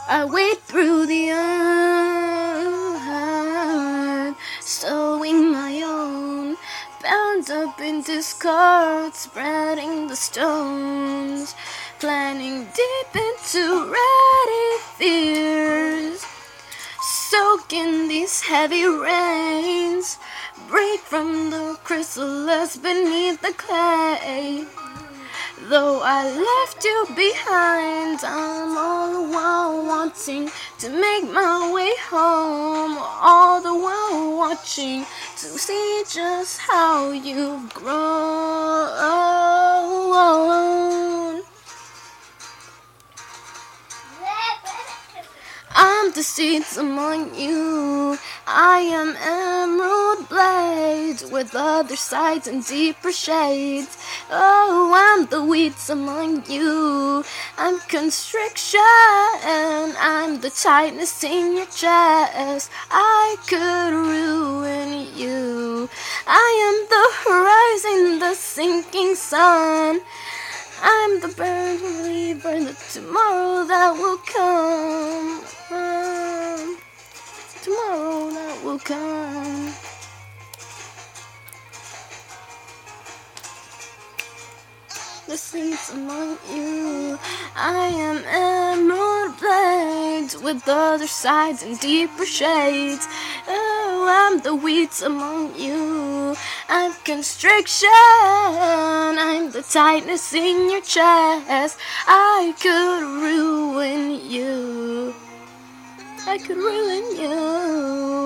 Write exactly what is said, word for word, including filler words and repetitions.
I wade through the earth, sowing my own, bound up in discord, spreading the stones, planning deep into ready fears. Soak in these heavy rains, break from the chrysalis beneath the clay. Though I left you behind, I'm all the while wanting to make my way home, all the while watching to see just how you've grown. I'm the seeds among you, I am emerald blades with other sides and deeper shades. Oh, I'm the weeds among you, I'm constriction, I'm the tightness in your chest. I could ruin you. I am the horizon, the sinking sun, I'm the burning believer, the tomorrow that will come. Um, tomorrow that will come. The seeds among you, I am emerald blades with other sides and deeper shades. Oh, I'm the weeds among you, I'm constriction, I'm the tightness in your chest. I could ruin you, I could ruin you.